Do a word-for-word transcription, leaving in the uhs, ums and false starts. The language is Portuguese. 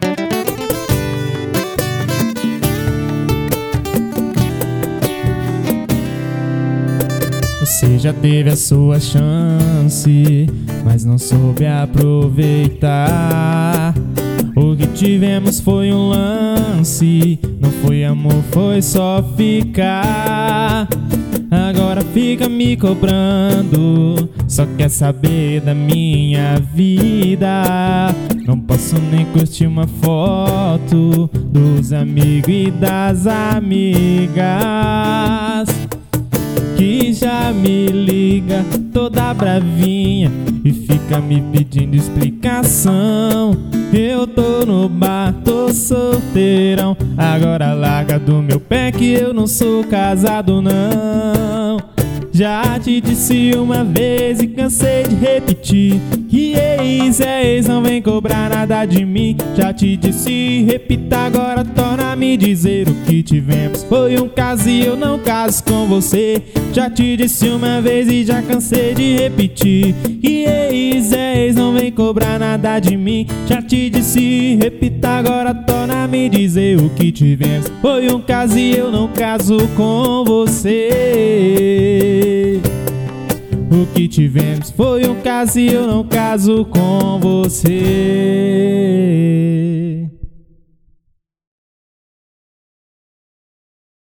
Você já teve a sua chance, mas não soube aproveitar. O que tivemos foi um lance, não foi amor, foi só ficar. Agora fica me cobrando, só quer saber da minha vida. Não posso nem curtir uma foto dos amigos e das amigas, que já me liga toda bravinha e fica me pedindo explicação. Eu tô no bar, tô solteirão, agora larga do meu pé que eu não sou casado não. Já te disse uma vez e cansei de repetir que ex é ex, não vem cobrar nada de mim. Já te disse e repita agora, torna a me dizer o que tivemos foi um caso e eu não caso com você. Já te disse uma vez e já cansei de repetir que ex é ex, não vem cobrar nada de mim. Já te disse e repita agora, torna a me dizer o que tivemos foi um caso e eu não caso com você. O que tivemos foi um caso e eu não caso com você.